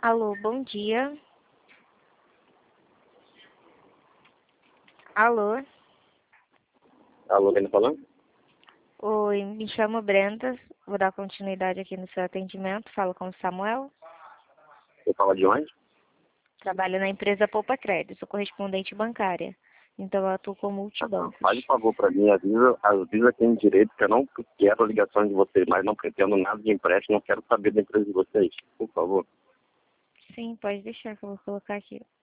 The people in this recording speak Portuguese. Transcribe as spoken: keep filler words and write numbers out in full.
Alô, bom dia. Alô? Alô, quem tá falando? Oi, me chamo Brenda. Vou dar continuidade aqui no seu atendimento. Falo com o Samuel. Você fala de onde? Trabalho na empresa Poupa Crédito, sou correspondente bancária. Então eu atuo como Ah, multibancos. faz um favor pra mim, avisa, avisa quem de direito que eu não quero a ligação de vocês, mas não pretendo nada de empréstimo, não quero saber da empresa de vocês, por favor. Sim, pode deixar que eu vou colocar aqui.